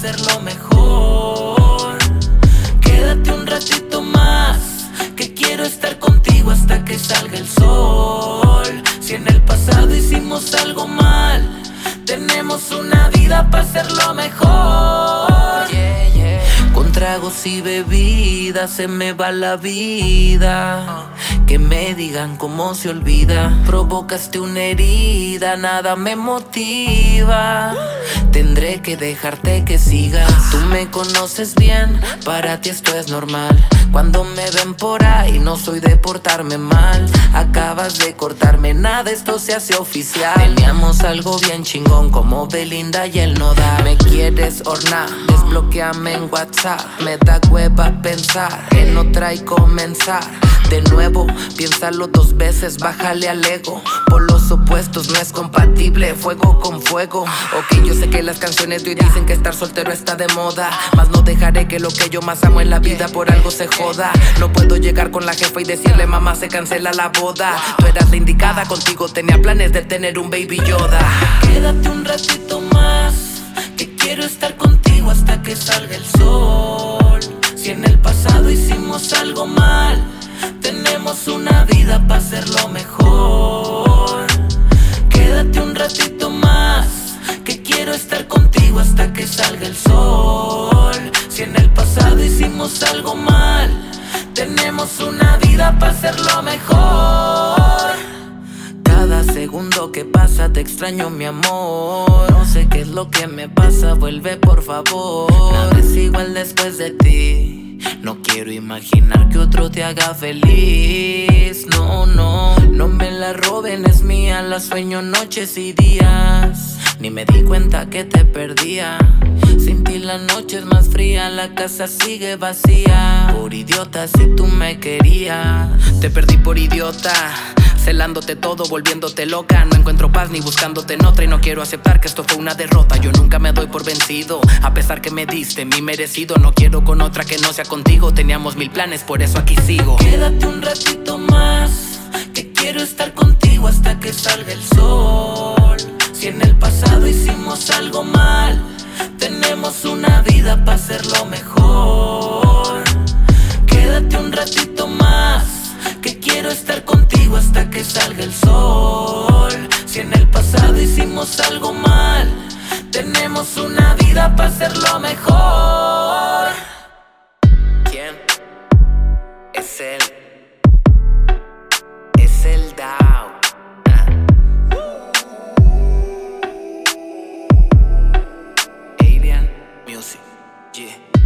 hacerlo mejor. Quédate un ratito más, que quiero estar contigo hasta que salga el sol. Si en el pasado hicimos algo mal, tenemos una vida para hacerlo mejor. Con tragos y bebidas se me va la vida. Que me digan cómo se olvida. Provocaste una herida, nada me motiva. Tendré que dejarte que sigas. Tú me conoces bien, para ti esto es normal. Cuando me ven por ahí no soy de portarme mal. Acabas de cortarme, nada, esto se hace oficial. Teníamos algo bien chingón como Belinda y el Nodal. Me quieres hornar, desbloqueame en WhatsApp. Me da hueva pensar en otra y comenzar de nuevo. Piénsalo 2 veces, bájale al ego. Por los opuestos no es compatible, fuego con fuego. Ok, yo sé que las canciones de hoy dicen que estar soltero está de moda, mas no dejaré que lo que yo más amo en la vida por algo se joda. No puedo llegar con la jefa y decirle mamá se cancela la boda. Tú eras la indicada, contigo tenía planes de tener un baby Yoda. Quédate un ratito más, que quiero estar contigo hasta que salga el sol. Si en el pasado hicimos algo mal, tenemos una vida para hacerlo mejor. Quédate un ratito más, que quiero estar contigo hasta que salga el sol. Si en el pasado hicimos algo mal, tenemos una vida para hacerlo mejor. Cada segundo que pasa te extraño, mi amor. No sé qué es lo que me pasa, vuelve por favor. Nada es igual después de ti. No quiero imaginar que otro te haga feliz. No, no, no me la roben, es mía. La sueño noches y días. Ni me di cuenta que te perdía. Sin ti la noche es más fría, la casa sigue vacía. Por idiota si tú me querías. Te perdí por idiota, celándote todo, volviéndote loca. No encuentro paz ni buscándote en otra. Y no quiero aceptar que esto fue una derrota. Yo nunca me doy por vencido, a pesar que me diste mi merecido. No quiero con otra que no sea contigo. Teníamos 1000 planes, por eso aquí sigo. Quédate un ratito más, que quiero estar contigo hasta que salga el sol. Si en el pasado hicimos algo mal, tenemos una vida para hacerlo mejor. Quédate un ratito más, que quiero estar contigo hasta que salga el sol. Si en el pasado hicimos algo mal, tenemos una vida para hacerlo mejor. ¿Quién? Es él. Es el Dow. Alien Music, yeah.